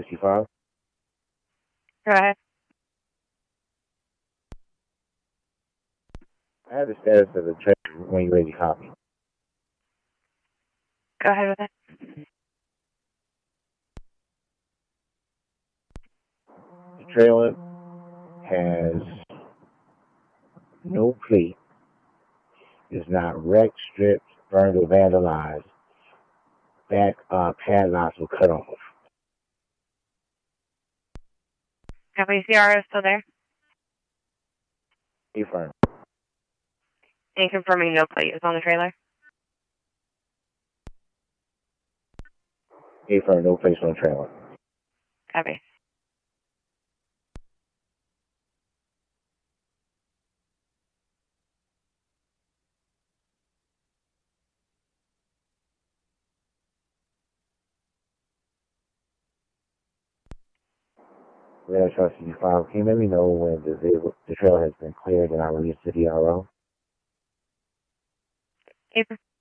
65. Go ahead. I have the status of the trailer when you're ready to copy. Go ahead with it. The trailer has no plate, is not wrecked, stripped, burned, or vandalized. Back padlocks were cut off. WCRO is still there? Affirm. And confirming no plate is on the trailer? Affirm, no place on the trailer. Copy. Radar Chart 65, can you let me know when the trailer has been cleared and I release to DRO? Affirm.